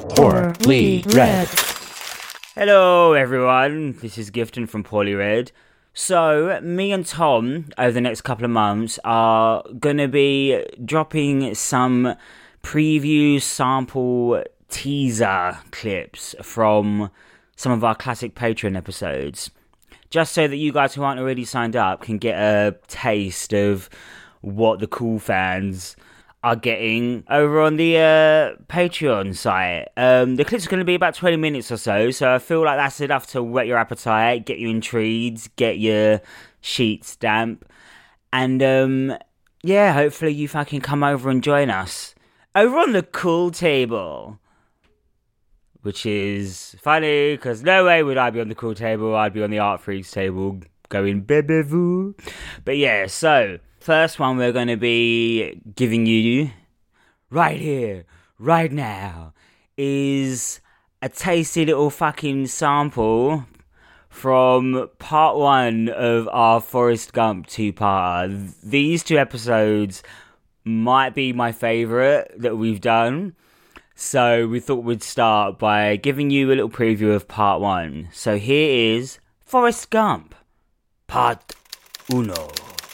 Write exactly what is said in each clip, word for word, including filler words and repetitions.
Poorly Read. Hello everyone, this is Gifton from Poorly Read. So, me and Tom, over the next couple of months, are going to be dropping some preview sample teaser clips from some of our classic Patreon episodes. Just so that you guys who aren't already signed up can get a taste of what the cool fans are getting over on the uh, Patreon site. Um, the clips are going to be about twenty minutes or so, so I feel like that's enough to whet your appetite, get you intrigued, get your sheets damp, and um, yeah, hopefully you fucking come over and join us over on the Cool Table. Which is funny, because no way would I be on the Cool Table, I'd be on the Art Freaks table going bebe-voo. But yeah, so, first one we're going to be giving you right here, right now, is a tasty little fucking sample from part one of our Forrest Gump two-parter. These two episodes might be my favourite that we've done. So we thought we'd start by giving you a little preview of part one. So here is Forrest Gump, part uno.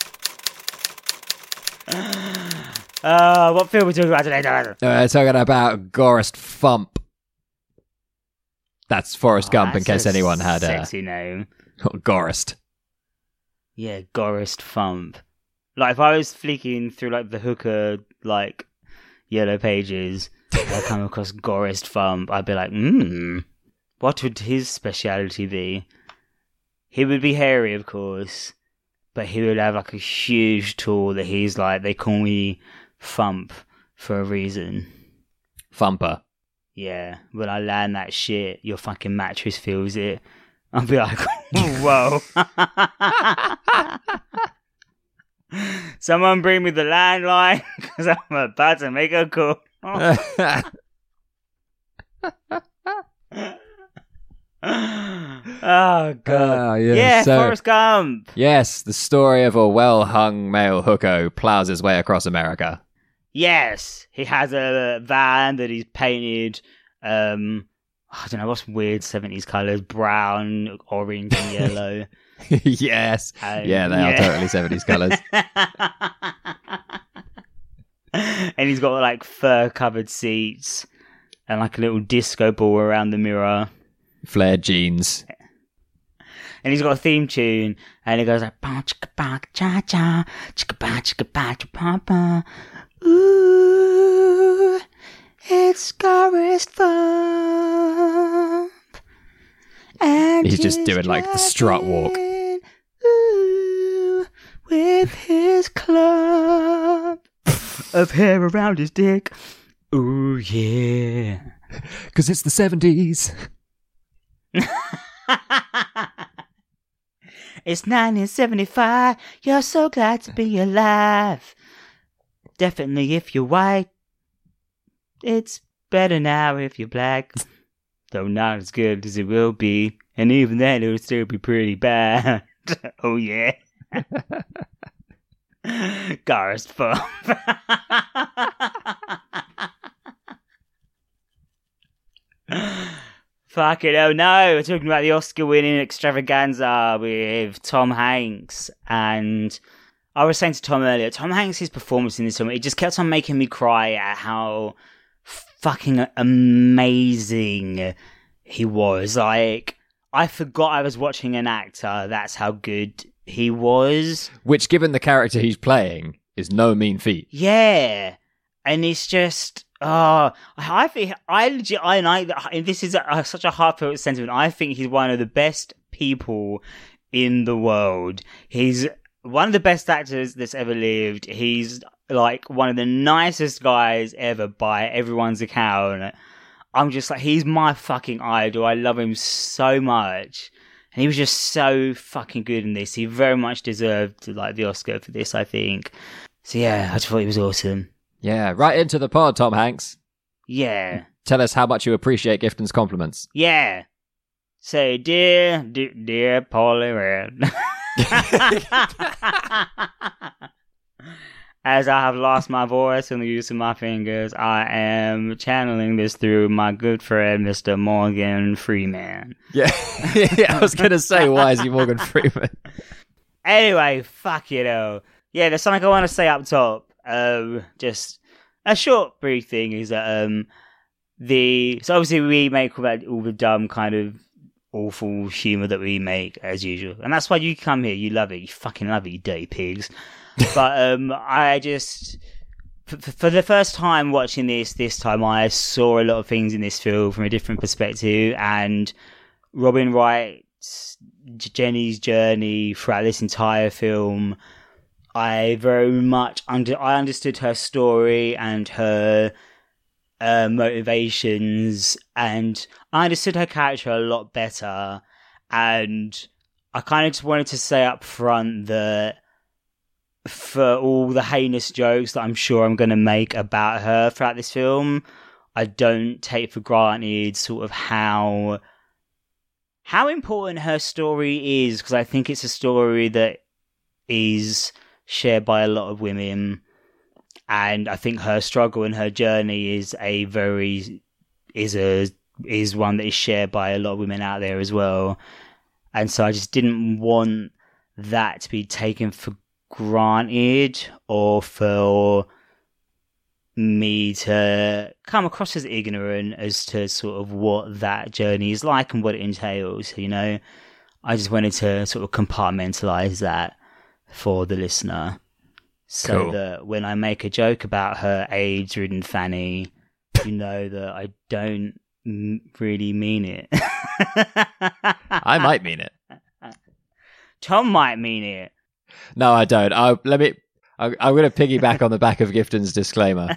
Uh, what film are we talking about today, Jonathan? Uh, we're talking about Gorest Fump. That's Forrest Oh, Gump, in that's case a anyone had a... sexy name. Gorest. Yeah, Gorest Fump. Like, if I was flicking through, like, the hooker, like, yellow pages... I come across Gorest Fump, I'd be like, hmm, what would his speciality be? He would be hairy, of course, but he would have like a huge tool that he's like, they call me Fump for a reason. Fumper. Yeah, when I land that shit, your fucking mattress feels it. I'll be like, whoa. Someone bring me the landline, because I'm about to make a call. Oh. Oh god. Uh, yeah, yeah so, Forrest Gump. Yes, the story of a well-hung male hooker plows his way across America. Yes, he has a van that he's painted, um, I don't know, what's weird seventies colours, brown, orange and yellow. Yes. Um, yeah, they yeah. are totally seventies colours. And he's got like fur-covered seats and like a little disco ball around the mirror. Flared jeans. And he's got a theme tune, and it goes like ba chicka ba cha cha, chicka ba chicka ba cha pa pa. Ooh, it's Gorest Fump. And he's just doing like the strut walk. Ooh, with his club of hair around his dick. Ooh, yeah. Because it's the seventies. It's nineteen seventy-five. You're so glad to be alive. Definitely if you're white. It's better now if you're black. Though not as good as it will be. And even then it'll still be pretty bad. Oh yeah. Gorest Fump. Fucking oh no, we're talking about the Oscar-winning extravaganza with Tom Hanks. And I was saying to Tom earlier, Tom Hanks' performance in this film, it just kept on making me cry at how fucking amazing he was. Like, I forgot I was watching an actor, that's how good he was. Which, given the character he's playing, is no mean feat. Yeah. And it's just... Oh, I think I legit, I and I. And this is a, such a heartfelt sentiment. I think he's one of the best people in the world. He's one of the best actors that's ever lived. He's like one of the nicest guys ever by everyone's account. I'm just like, he's my fucking idol. I love him so much, and he was just so fucking good in this. He very much deserved like the Oscar for this, I think. So yeah, I just thought he was awesome. Yeah, right into the pod, Tom Hanks. Yeah. Tell us how much you appreciate Gifton's compliments. Yeah. Say, dear, dear, dear Poorly Read. as I have lost my voice and the use of my fingers, I am channeling this through my good friend, Mister Morgan Freeman. Yeah, yeah. I was gonna say, why is he Morgan Freeman? Anyway, fuck you know. Yeah, there's something I want to say up top. Um, just a short, brief thing is that um, the so obviously we make all that all the dumb kind of awful humour that we make as usual, and that's why you come here. You love it. You fucking love it, you dirty pigs. But um, I just for, for the first time watching this this time, I saw a lot of things in this film from a different perspective, and Robin Wright's Jenny's journey throughout this entire film, I very much under I understood her story and her uh, motivations, and I understood her character a lot better. And I kind of just wanted to say up front that for all the heinous jokes that I'm sure I'm going to make about her throughout this film, I don't take for granted sort of how how important her story is, because I think it's a story that is shared by a lot of women, and I think her struggle and her journey is a very is a is one that is shared by a lot of women out there as well. And so I just didn't want that to be taken for granted, or for me to come across as ignorant as to sort of what that journey is like and what it entails, you know. I just wanted to sort of compartmentalize that for the listener, so Cool. that when I make a joke about her AIDS-ridden fanny, you know that I don't m- really mean it. I might mean it. Tom might mean it. No, I don't. I let me. I, I'm going to piggyback on the back of Gifton's disclaimer.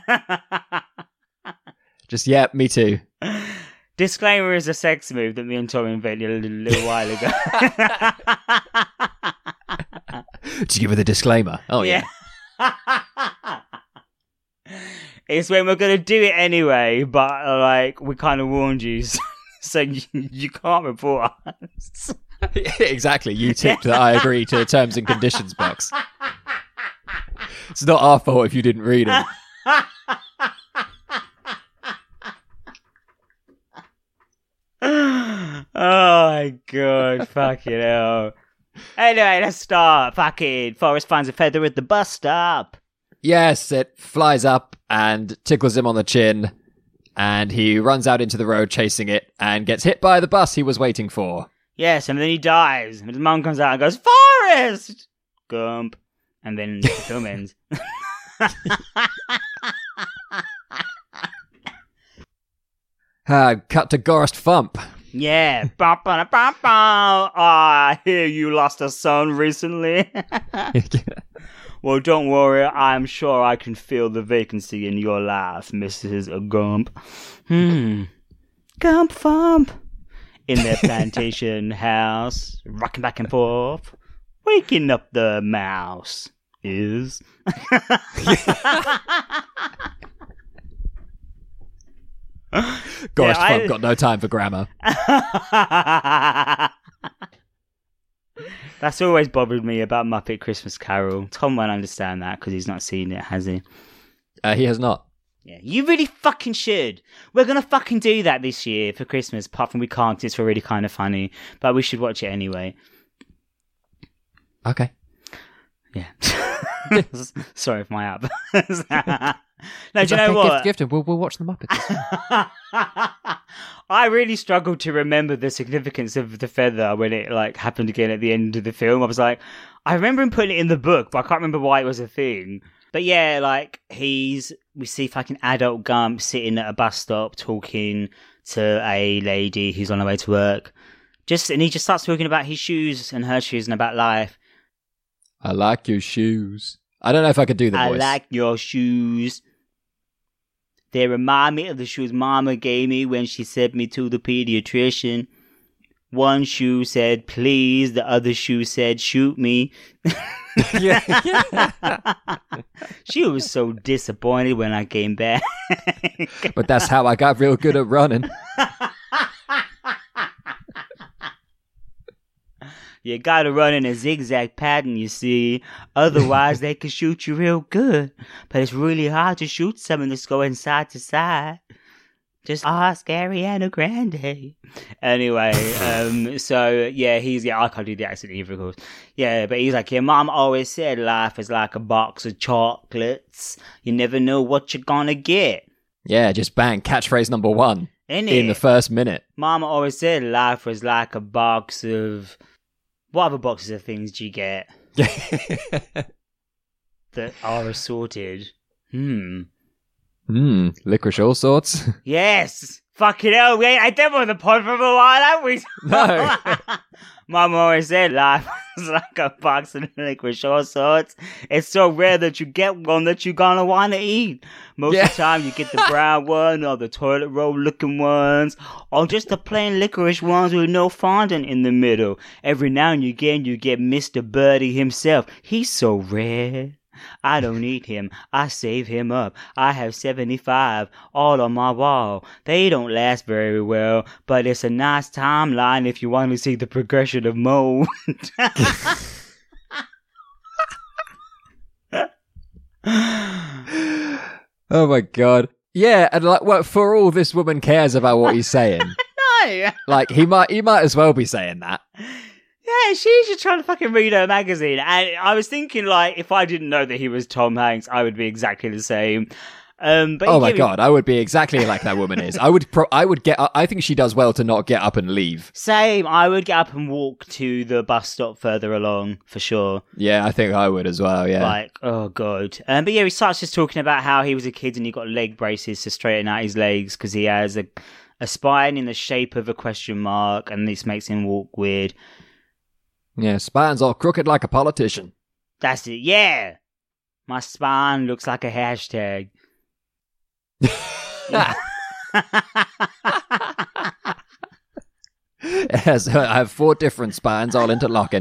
Just yeah, me too. Disclaimer is a sex move that me and Tom invented a little, little while ago. Did you give her the disclaimer? Oh yeah. Yeah. It's when we're going to do it anyway, but uh, like we kind of warned you, so, so you, you can't report us. Exactly. You ticked that I agree to the terms and conditions box. It's not our fault if you didn't read it. Oh my god, fucking hell. Anyway, let's start. Fucking Forrest finds a feather at the bus stop. Yes, it flies up and tickles him on the chin, and he runs out into the road chasing it and gets hit by the bus he was waiting for. Yes, and then he dies. And his mum comes out and goes, Forrest! Gump. And then the film ends. Uh, cut to Gorst Fump. Yeah. Bum, bum, bum, bum. Ah, I hear you lost a son recently. Well, don't worry. I'm sure I can fill the vacancy in your life, Missus Gump. Hmm. Gump Fump. In their plantation house, rocking back and forth, waking up the mouse is. Gorst Yeah, Fump I- got no time for grammar. That's always bothered me about Muppet Christmas Carol. Tom won't understand that because he's not seen it, has he? Uh, he has not. Yeah, you really fucking should. We're gonna fucking do that this year for Christmas, apart from we can't, 'cause it's already kind of funny. But we should watch it anyway. Okay. Yeah. Sorry for my app. No, do you know Okay, what? Gift, gift, we'll, we'll watch the Muppets. I really struggled to remember the significance of the feather when it like happened again at the end of the film. I was like, I remember him putting it in the book, but I can't remember why it was a thing. But yeah, like he's we see fucking adult Gump sitting at a bus stop talking to a lady who's on her way to work. Just and he just starts talking about his shoes and her shoes and about life. I like your shoes. I don't know if I could do the I voice. like your shoes. They remind me of the shoes Mama gave me when she sent me to the pediatrician. One shoe said, please. The other shoe said, shoot me. Yeah. She was so disappointed when I came back. But that's how I got real good at running. You gotta run in a zigzag pattern, you see. Otherwise, they can shoot you real good. But it's really hard to shoot someone that's going side to side. Just ask Ariana Grande. Anyway, um, so, yeah, he's, yeah, I can't do the accent either, of course. Yeah, but he's like, your mom always said life is like a box of chocolates. You never know what you're gonna get. Yeah, just bang, catchphrase number one. Ain't in it? the first minute. Mama always said life was like a box of... What other boxes of things do you get that are assorted? Hmm. Hmm, licorice all sorts. Yes! Fucking hell, we ain't I did on the pod for a while, have we? No. Mum always said life is like a box of licorice all sorts. It's so rare that you get one that you're gonna want to eat. Most Yeah. of the time you get the brown one or the toilet roll looking ones or just the plain licorice ones with no fondant in the middle. Every now and again you get Mister Birdie himself. He's so rare. I don't eat him. I save him up. I have seventy-five all on my wall. They don't last very well, but it's a nice timeline if you want to see the progression of mold. Oh my god. Yeah, and like, well, for all this woman cares about what he's saying. No! Like, he might, he might as well be saying that. Yeah, she's just trying to fucking read her magazine. And I was thinking, like, if I didn't know that he was Tom Hanks, I would be exactly the same. Um, but Oh he my gave me- god, I would be exactly like that woman is. I would, pro- I would get. I think she does well to not get up and leave. Same. I would get up and walk to the bus stop further along, for sure. Yeah, I think I would as well. Yeah. Like, oh god. Um, but yeah, he starts just talking about how he was a kid and he got leg braces to straighten out his legs because he has a, a spine in the shape of a question mark, and this makes him walk weird. Yeah, spine's all crooked like a politician. That's it. Yeah, my spine looks like a hashtag. Yes, I have four different spines all interlocking.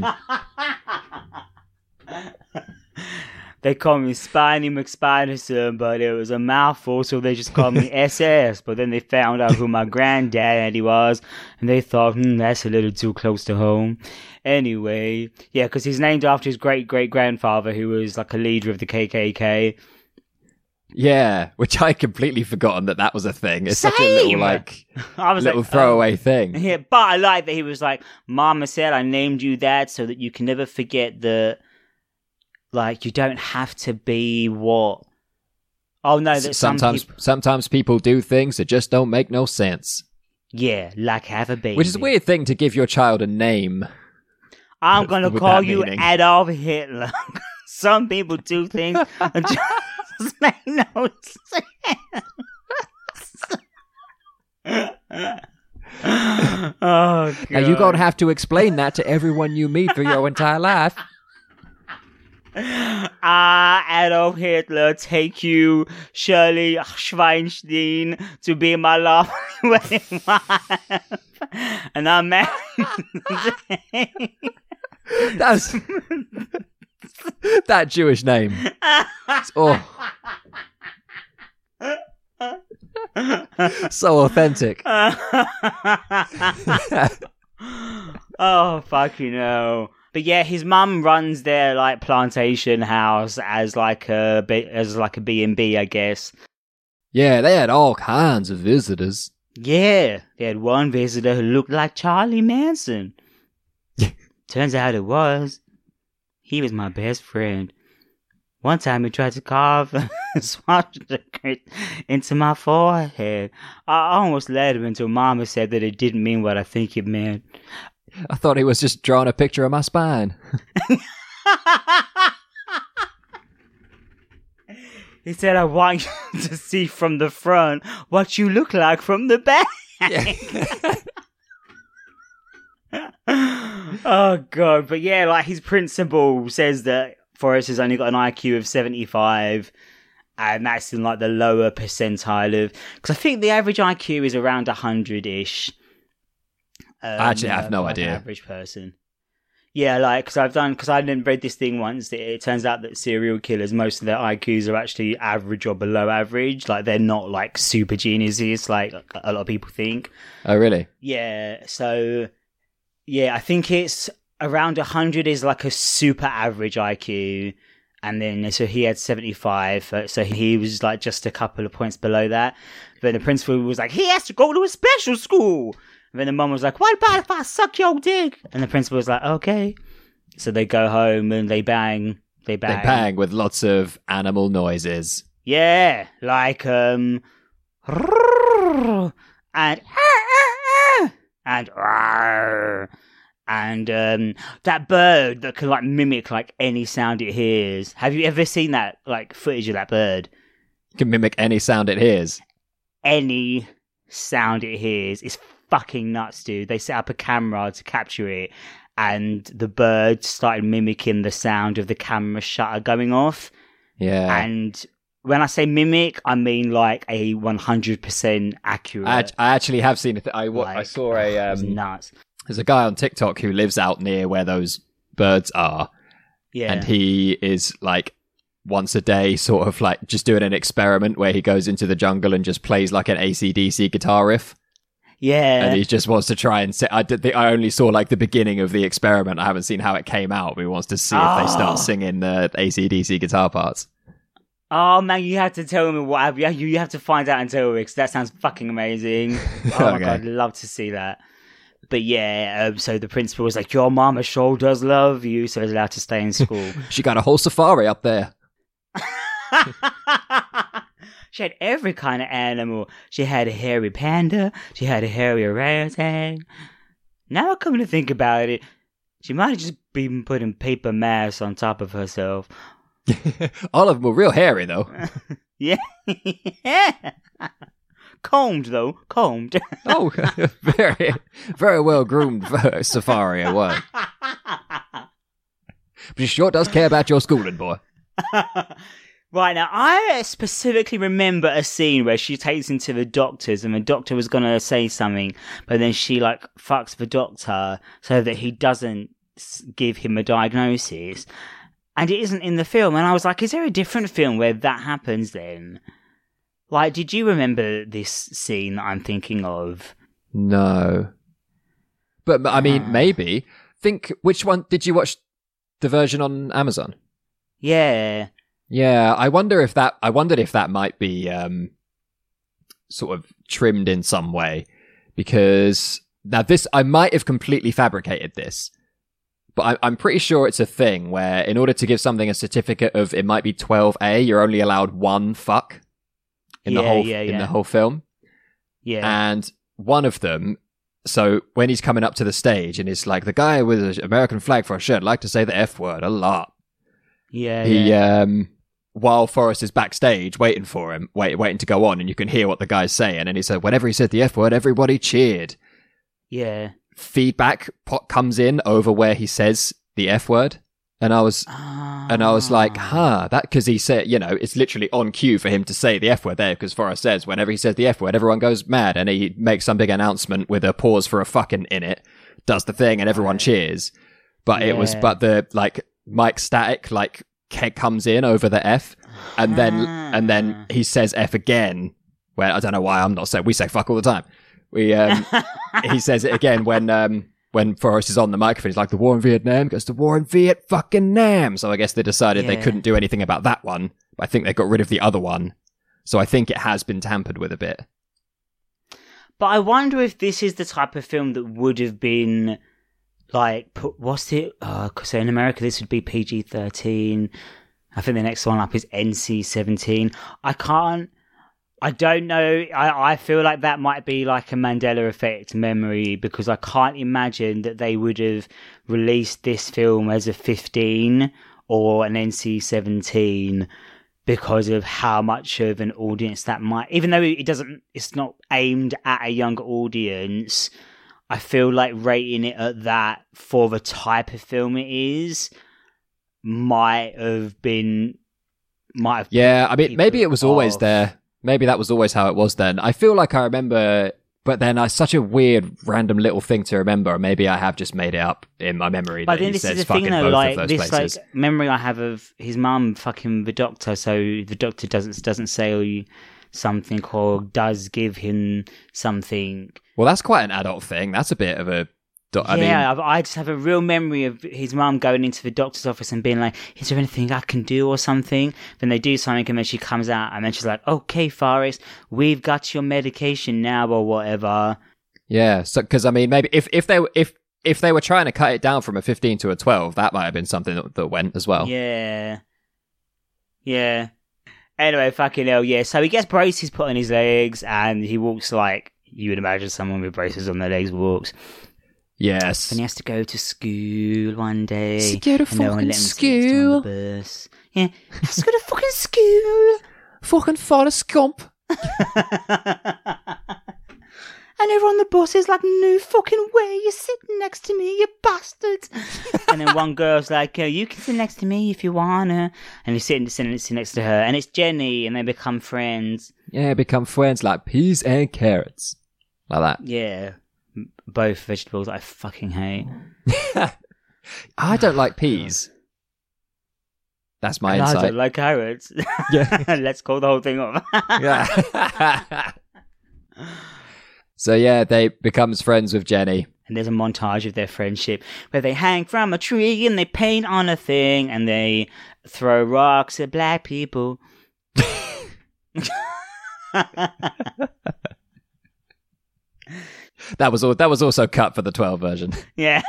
They call me Spiny McSpiderson, but it was a mouthful, so they just called me S S. But then they found out who my granddaddy was, and they thought, hmm, that's a little too close to home. Anyway, yeah, because he's named after his great-great-grandfather, who was like a leader of the K K K. Yeah, which I completely forgotten that that was a thing. It's such a little Same. like I was little like, throwaway oh. thing. Yeah, but I like that he was like, Mama said I named you that so that you can never forget that, like, you don't have to be what... Oh, no, that some sometimes peop- sometimes people do things that just don't make no sense. Yeah, like have a baby. Which is a weird thing to give your child a name. I'm going to with call that you meaning. Adolf Hitler. Some people do things and just make no sense. Oh, God. Now, you're going to have to explain that to everyone you meet for your entire life. I, Adolf Hitler, take you, Shirley Schweinstein, to be my lovely wedding wife. And I'm married. That's that Jewish name. It's- oh, so authentic. Oh, fucking hell. But yeah, his mum runs their like plantation house as like a bi- as like a B and B, I guess. Yeah, they had all kinds of visitors. Yeah, they had one visitor who looked like Charlie Manson. Turns out it was. He was my best friend. One time he tried to carve a swastika into my forehead. I almost let him until Mama said that it didn't mean what I think it meant. I thought he was just drawing a picture of my spine. He said, I want you to see from the front what you look like from the back. Oh, God. But yeah, like his principal says that Forrest has only got an I Q of seventy-five. And that's in like the lower percentile of... Because I think the average I Q is around one hundred-ish. Um, I actually have no for, like, idea. An average person. Yeah, like, because I've done, because I didn't read this thing once, it, it turns out that serial killers, most of their I Qs are actually average or below average. Like, they're not, like, super geniuses, like a lot of people think. Oh, really? Yeah, so, yeah, I think it's around one hundred is like a super average I Q. And then, so he had seventy-five, uh, so he was like just a couple of points below that. But the principal was like, he has to go to a special school. And then the mum was like, what about if I suck your dick? And the principal was like, okay. So they go home and they bang, they bang. They bang with lots of animal noises. Yeah, like, um, and, and, and um, that bird that can like mimic like any sound it hears. Have you ever seen that like footage of that bird? Can mimic any sound it hears. Any sound it hears. It's fucking nuts, dude. They set up a camera to capture it, and the bird started mimicking the sound of the camera shutter going off. Yeah. And when I say mimic, I mean like a one hundred percent accurate. I, I actually have seen it. I, like, I saw a... Oh, Um, nuts. There's a guy on TikTok who lives out near where those birds are. Yeah. And he is like once a day sort of like just doing an experiment where he goes into the jungle and just plays like an A C D C guitar riff. Yeah. And he just wants to try and say, I did the, I only saw like the beginning of the experiment. I haven't seen how it came out, but he wants to see oh. if they start singing the A C D C guitar parts. Oh man, you have to tell me what happened. You you have to find out and tell me because that sounds fucking amazing. Oh my Okay. god, I'd love to see that. But yeah, um, so the principal was like, your mama sure does love you, so he's allowed to stay in school. She got a whole safari up there. She had every kind of animal. She had a hairy panda. She had a hairy orangutan. Now come to think about it, she might have just been putting paper masks on top of herself. All of them were real hairy though. Yeah. Combed, though. Combed. Oh, very, very well groomed safari it was. But she sure does care about your schooling, boy. Right, now, I specifically remember a scene where she takes him to the doctors and the doctor was going to say something, but then she, like, fucks the doctor so that he doesn't give him a diagnosis. And it isn't in the film. And I was like, is there a different film where that happens then? Like, did you remember this scene that I'm thinking of? No. But, I mean, Uh. maybe. Think, which one, did you watch the version on Amazon? Yeah. Yeah, I wonder if that, I wondered if that might be, um, sort of trimmed in some way. Because, now this, I might have completely fabricated this. But I, I'm pretty sure it's a thing where in order to give something a certificate of, it might be twelve A, you're only allowed one fuck. In the Yeah, whole, yeah, in yeah. the whole film. Yeah. And one of them, so when he's coming up to the stage and it's like, the guy with an American flag for a shirt like to say the F word a lot. yeah, He, yeah. um, while Forrest is backstage waiting for him, wait, waiting to go on, and you can hear what the guy's saying. And he said, whenever he said the F word, everybody cheered. Yeah. Feedback pot comes in over where he says the F word. And I was, and I was like, huh, that, cause he said, you know, it's literally on cue for him to say the F word there, because Forrest says, whenever he says the F word, everyone goes mad, and he makes some big announcement with a pause for a fucking in it, does the thing, and everyone Right. cheers. But it was, Yeah. but the, like, Mike Static, like, ke- comes in over the F, and then, and then he says F again, where, I don't know why I'm not saying, we say fuck all the time. We, um, he says it again when, um, when Forrest is on the microphone. He's like, the war in Vietnam goes to war in Viet fucking Nam. So I guess they decided they Yeah. couldn't do anything about that one. But I think they got rid of the other one. So I think it has been tampered with a bit. But I wonder if this is the type of film that would have been, like, put, what's it? Uh, 'cause in America, this would be P G thirteen. I think the next one up is N C seventeen. I can't, I don't know. I, I feel like that might be like a Mandela effect memory, because I can't imagine that they would have released this film as a fifteen or an N C seventeen because of how much of an audience that might, even though it doesn't, it's not aimed at a younger audience. I feel like rating it at that for the type of film it is might have been, might have. Yeah, I mean, people maybe it was always off. there. Maybe that was always how it was then. I feel like I remember, but then I such a weird, random little thing to remember. Maybe I have just made it up in my memory But that then he this says is the fucking thing, though, both like of those this, places. like memory I have of his mum fucking the doctor. So the doctor doesn't doesn't say something or does give him something. Well, that's quite an adult thing. That's a bit of a Do- I yeah, mean, I, I just have a real memory of his mum going into the doctor's office and being like, is there anything I can do or something? Then they do something and then she comes out and then she's like, okay, Forrest, we've got your medication now or whatever. yeah. So, because I mean, maybe if, if they were- if if they were trying to cut it down from a fifteen to a twelve, that might have been something that, that went as well. Yeah. Yeah. Anyway, fucking hell, yeah. So he gets braces put on his legs and he walks like you would imagine someone with braces on their legs walks. Yes. And he has to go to school one day. Has to go to and no one fucking let him sit next to him on school. the bus. Yeah, he has to go to fucking school. Fucking Forrest Gump. And everyone on the bus is like, no fucking way, you're sitting next to me, you bastards. And then one girl's like, oh, you can sit next to me if you wanna. And he's sitting, sitting, sitting next to her. And it's Jenny, and they become friends. Yeah, become friends like peas and carrots. Like that. Yeah. Both vegetables I fucking hate. I don't like peas. That's my And I insight. don't like carrots. Yeah. Let's call the whole thing off. Yeah. So yeah, they becomes friends with Jenny. And there's a montage of their friendship where they hang from a tree and they paint on a thing and they throw rocks at black people. That was all. That was also cut for the twelve version. Yeah.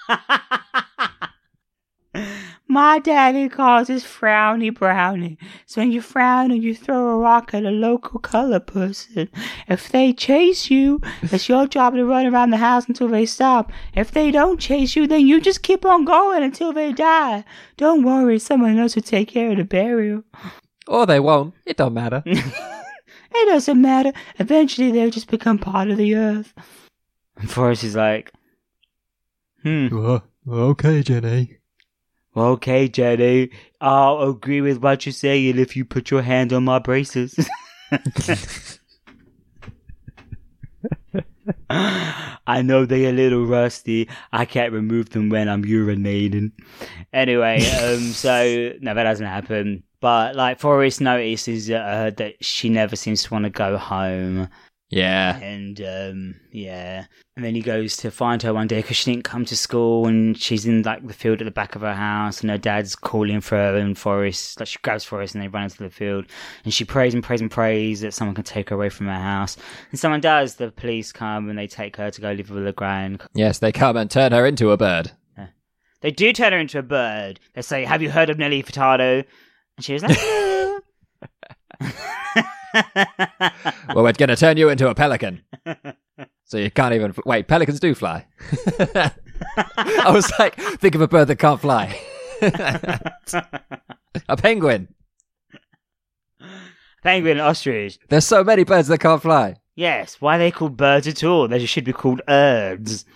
My daddy calls us frowny brownie. So when you frown and you throw a rock at a local color person, if they chase you, it's your job to run around the house until they stop. If they don't chase you, then you just keep on going until they die. Don't worry, someone else will take care of the burial. Or they won't. It don't matter. It doesn't matter. Eventually they'll just become part of the earth. And Forrest is like, hmm. Uh, okay, Jenny. Okay, Jenny, I'll agree with what you're saying if you put your hand on my braces. I know they're a little rusty. I can't remove them when I'm urinating. Anyway, um, so, no, that doesn't happen. But, like, Forrest notices uh, that she never seems to want to go home. Yeah. And, um, yeah. And then he goes to find her one day because she didn't come to school and she's in, like, the field at the back of her house and her dad's calling for her and Forrest, like, she grabs Forrest and they run into the field and she prays and prays and prays that someone can take her away from her house. And someone does. The police come and they take her to go live with LeGrand. Yes, they come and turn her into a bird. Yeah. They do turn her into a bird. They say, have you heard of Nelly Furtado? And she was like, no. Well, we're going to turn you into a pelican. So you can't even... Fl- Wait, pelicans do fly. I was like, think of a bird that can't fly. A penguin. Penguin and ostrich. There's so many birds that can't fly. Yes, why are they called birds at all? They should be called erds.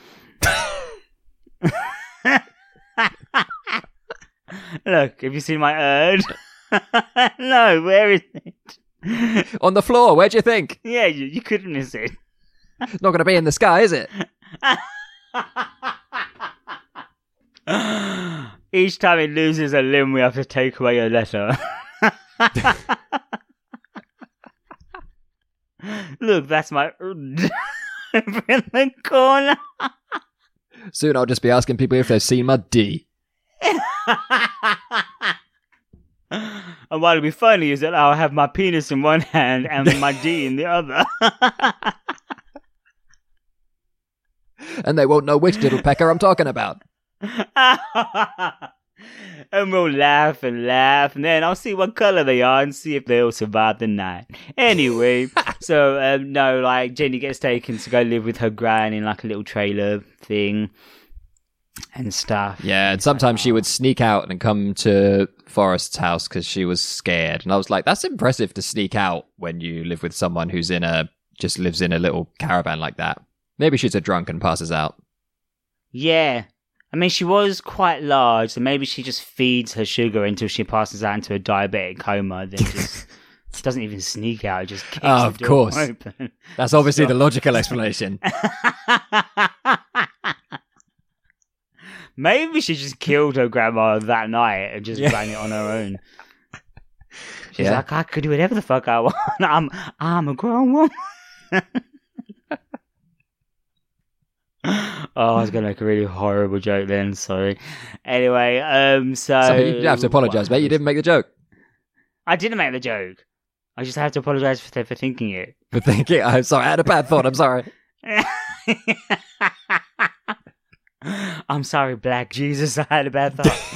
Look, have you seen my erd? No, where is it? On the floor, where do you think? Yeah, you, you couldn't miss it. Not going to be in the sky, is it? Each time it loses a limb, we have to take away a letter. Look, that's my erd in the corner. Soon I'll just be asking people if they've seen my D. And what'll be funny is that I'll have my penis in one hand and my D in the other. And they won't know which little pecker I'm talking about. And we'll laugh and laugh, and then I'll see what color they are and see if they'll survive the night. Anyway, so, um, no, like, Jenny gets taken to go live with her gran in, like, a little trailer thing and stuff. Yeah, and sometimes she would sneak out and come to Forrest's house because she was scared. And I was like, that's impressive to sneak out when you live with someone who's in a, just lives in a little caravan like that. Maybe she's a drunk and passes out. Yeah. I mean, she was quite large, so maybe she just feeds her sugar until she passes out into a diabetic coma, then just doesn't even sneak out, just kicks Oh, the of door course. open. That's obviously the logical explanation. Maybe she just killed her grandma that night and just Yeah. ran it on her own. She's Yeah. like, I could do whatever the fuck I want. I'm, I'm a grown woman. Oh, I was going to make a really horrible joke then, sorry. Anyway, um, so... so you have to apologise, mate. You didn't make the joke. I didn't make the joke. I just have to apologise for, for thinking it. For thinking... I'm sorry, I had a bad thought. I'm sorry. I'm sorry, Black Jesus. I had a bad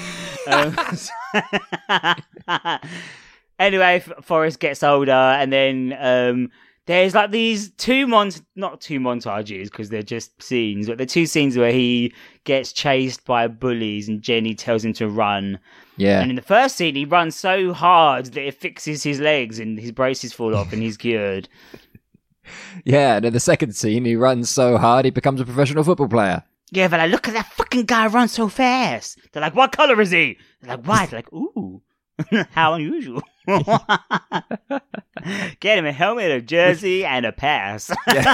thought. um, anyway, Forrest gets older, and then um, there's like these two mont not two montages because they're just scenes, but the two scenes where he gets chased by bullies, and Jenny tells him to run. Yeah. And in the first scene, he runs so hard that it fixes his legs, and his braces fall off, and he's cured. Yeah, and in the second scene, he runs so hard he becomes a professional football player. Yeah, but like, look at that fucking guy run so fast. They're like, what color is he? They're like, white. They're like, ooh, how unusual. Get him a helmet, a jersey, and a pass.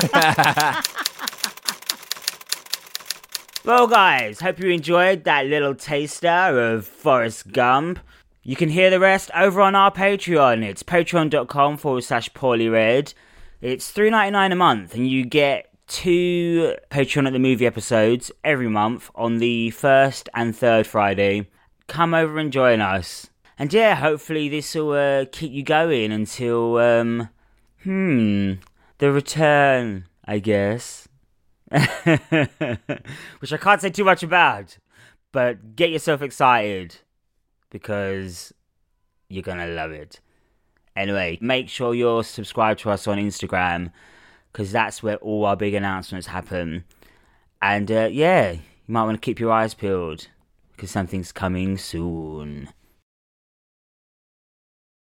Well, guys, hope you enjoyed that little taster of Forrest Gump. You can hear the rest over on our Patreon. It's patreon.com forward slash poorlyread. It's three dollars and ninety-nine cents a month, and you get two Patreon at the Movie episodes every month on the first and third Friday. Come over and join us. And yeah, hopefully this will uh, keep you going until, um, hmm, the return, I guess. Which I can't say too much about, but get yourself excited because you're gonna love it. Anyway, make sure you're subscribed to us on Instagram, because that's where all our big announcements happen. And uh, yeah, you might want to keep your eyes peeled, because something's coming soon.